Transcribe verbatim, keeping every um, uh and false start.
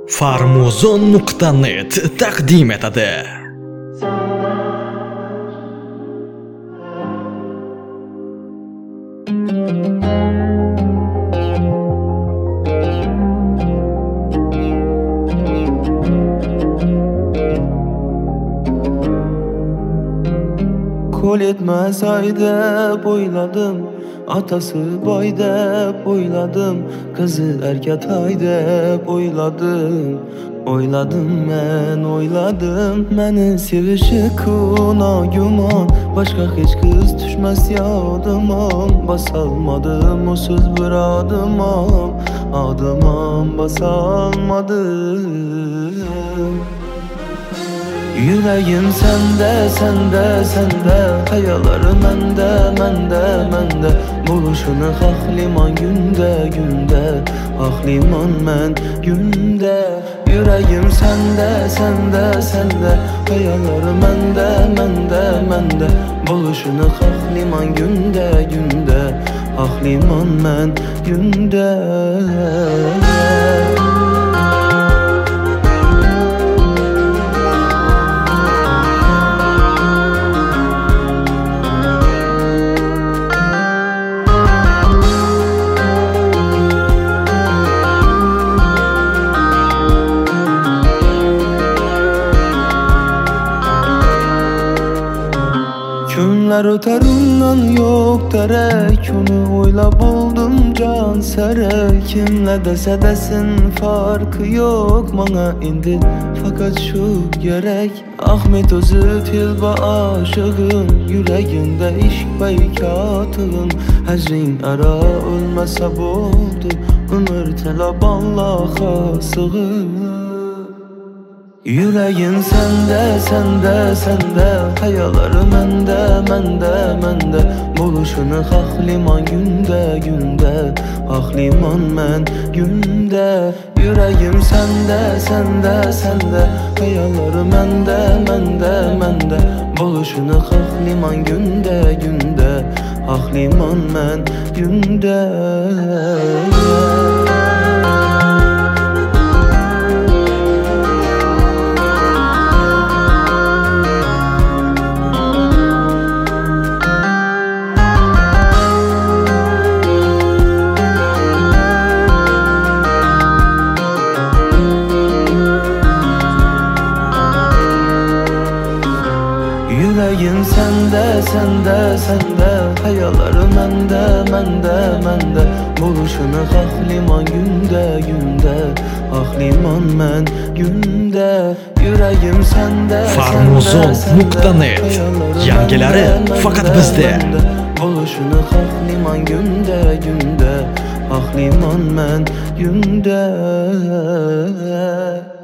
Farmuzon nuqta net taqdim etadi. Kol etmesay deb oyladım, atası boy deb oyladım, kızı erkatay deb oyladım. Oyladım men, oyladım, meni sevişi kuna güman, başka hiç kız düşmez yadımam. Basalmadım o söz bir adımam, adımam basalmadım. Yüreğim sende, sende, sende, hayaları mende, mende, mende. Buluşunu hakliman günde, günde, hakliman men günde. Yüreğim sende, sende, sende, hayaları mende, mende, mende. Buluşunu hakliman günde, günde, hakliman men günde. Günler öter ondan yok derek, onu oylap oldum can serek. Kimle dese desin farkı yok bana indi, fakat şu gerek. Ahmet özü tilba aşığım, yüreğinde işk beykatığım. Hecrin ara ölmese boldu, ömür telab Allah'a sığır. Yüreğim sende, sende, sende, hayaları mende, mende, mende. Buluşunu hakliman günde, günde, hakliman men günde. Yüreğim sende, sende, sende, hayaları mende, mende, mende. Buluşunu hakliman günde, günde, hakliman men günde. Yüreğim sende, sende, sende, hayaları mende, mende, mende. Buluşunu hakliman günde, günde, hakliman men günde. Yüreğim sende, Farmuzon nuqta net yangilari faqat bizda. Buluşunu hakliman günde, günde, hakliman men günde.